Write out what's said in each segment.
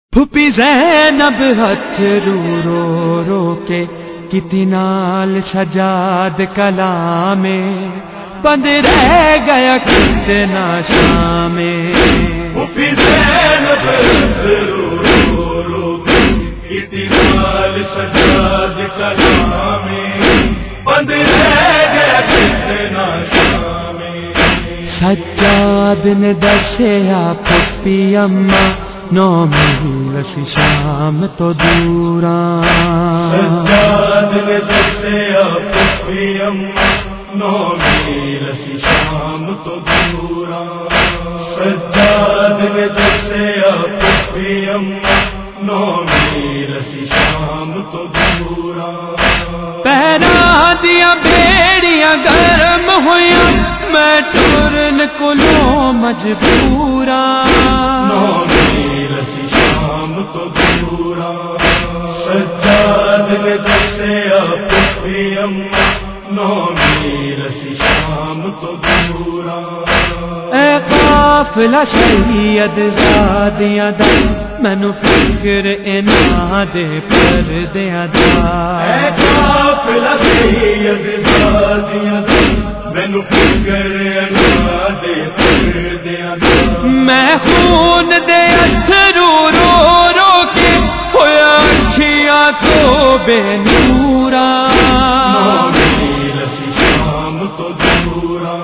پھپھی زینب ہتھ رو رو رو کے کتی نال سجاد کلام بند رہ گیا کتنا شام پھپھی زینب ہتھ رو رو رو کے کتی نال سجاد کلام بند رہ گیا کتنا شام سجاد نے دسیا پھپھی اماں 9 میل سی شام تو دوراں سجاد نے دسیا پھپھی اماں 9 میل سی شام تو دوراں سجاد نے دسیا پھپھی اماں 9 میل سی شام تو دوراں پیراں دیاں بیڑیاں گرم ہویاں میں ٹرن کولوں مجبوراں 9 میل سی شام تو دوراں سجاد نے دسیا پھپھی اماں 9 میل سی شام تو دوراں اے قافلہ سید زادیاں دا مینوں فکر انہاں دے پردیاں دا اے قافلہ سید زادیاں دا مینوں فکر انہاں دے پردیاں دا میں خون دے اتھرو رو رو کے ہویا اکھیاں تو بے نوراں 9 میل سی شام تو دوراں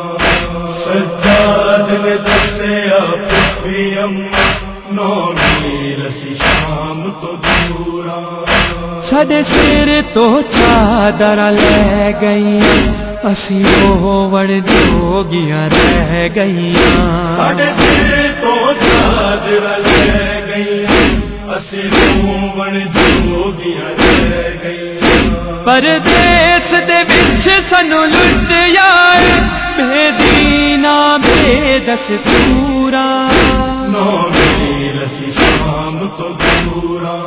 سجاد نے دسیا پھپھی اماں 9 میل سی شام تو دوراں ساڈے سر تو چادر لے گئیاں اسی وڑ جوگیاں رہ گئیاں ساڈے سر تو چادر لے گئیاں اسی وڑ جوگیاں رہ گئیاں پردیس دے وچ سانو لٹیا بے دینا بے دستوراں 9 میل سی شام تو دوراں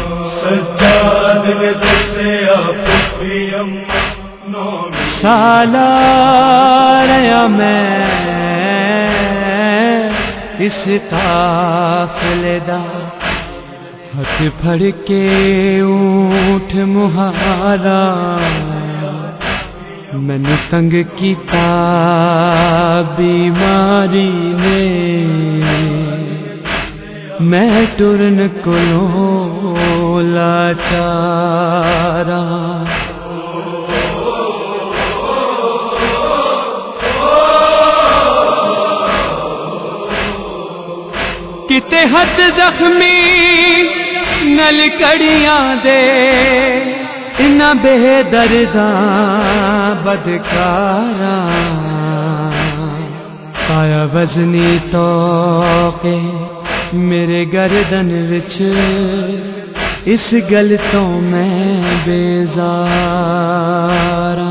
سجاد نے دسیا پھپھی اماں 9 سالاریا میں اس قافلے دا ہاتھ پھڑ کے اونٹ مہارا مینوں تنگ کیتا بیماری نے میں ٹرن کولوں لاچارا کتے ہاتھ زخمی نل کڑیاں دے انہاں بے درداں بدکاراں پایا وزنی توقے میرے گردن وچ اس گل تو میں بیزاراں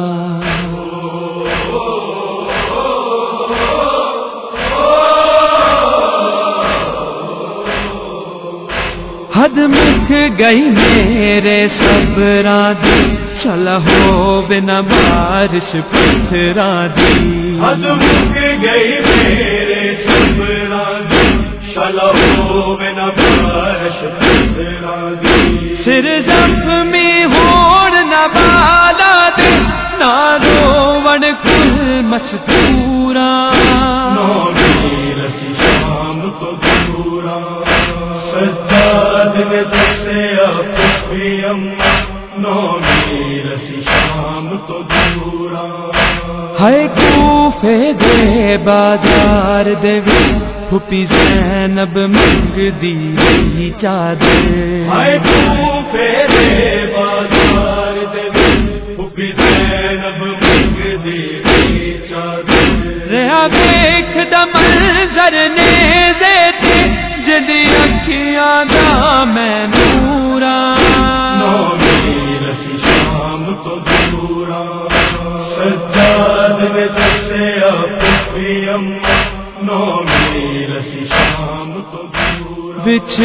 حد مک گئی میرے صبراں دی چل ہو بنا بارش پتھراں دی حد مک گئی میرے صبراں دی چل ہو بنا بارش پتھراں دی سر زخمی ہون نہ بالا دے نہ روون کل مستوراں 9 میل سی شام تو دوراں سجاد نے دسیا پھپھی اماں 9 میل سی شام تو دوراں ہے کوفے دے بازار دے وچ پھپھی زینب منگدی چادر ہے کوفے دے بازار دے وچ پھپھی زینب منگدی چادر رہا دیکھدا منظر نیزے تے جدی اکھیاں دا میں نوراں 9 میل سی شام تو دوراں سجاد نے دسیا پھپھی اماں 9 میل سی شام تو دوراں وچ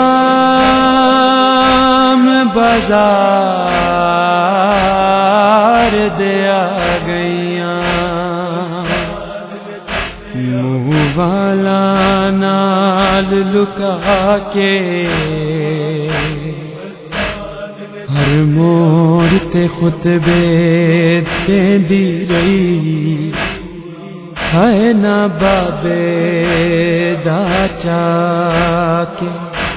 شام بازار دیا گئیاں منہ والا نال لکا کے تے خطبے دی رہی ہے نا بابے دا چاکے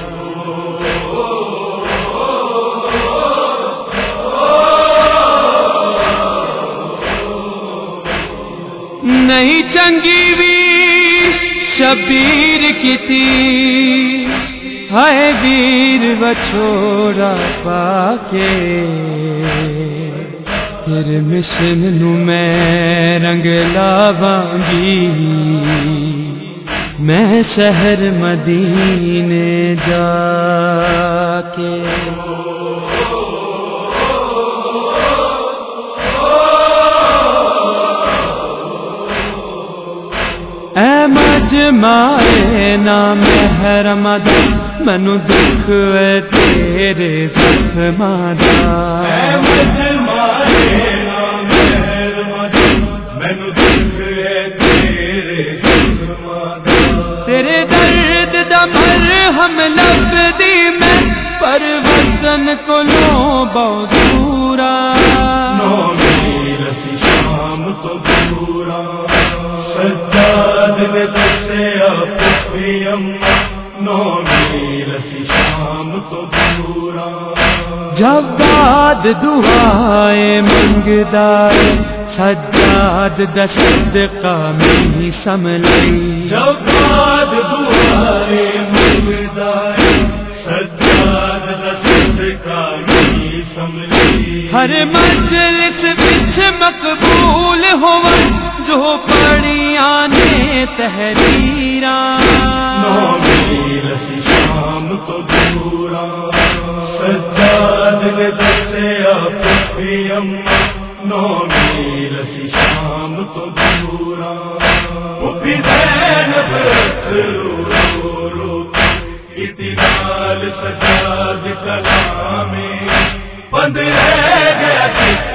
نہیں چنگی بھی شبیر کیتی ہائے ویر وچھوڑا پاکے تیرے مشن نو میں رنگ لاواں گی میں شہر مدینے جا کے اے مجمعے نام محرم دا منو دکھ اے تیرے زخماں دا اے مجمعے نام محرم دا منو دکھ اے تیرے زخماں دا تیرے درد دا مرہم لبدی میں پر وطن کولوں بہت دورا نو میل سی شام تو دورا سجاد نے دسیا پپیم نو میل سی شام تو دورا جواد دعائیں منگدا سجاد دا صدقہ میں سملی جواد دعائیں منگدا سجاد دا صدقہ میں سملی ہر مجلس وچ مقبول ہوا جو پڑھیاں نے تحریراں نو میل سی شام تو دورا سجاد نے دسیا پپیم نو میل سی شام تو دورا پپی زینب رو رو اتنال سجاد کلام میں بند رہ گیا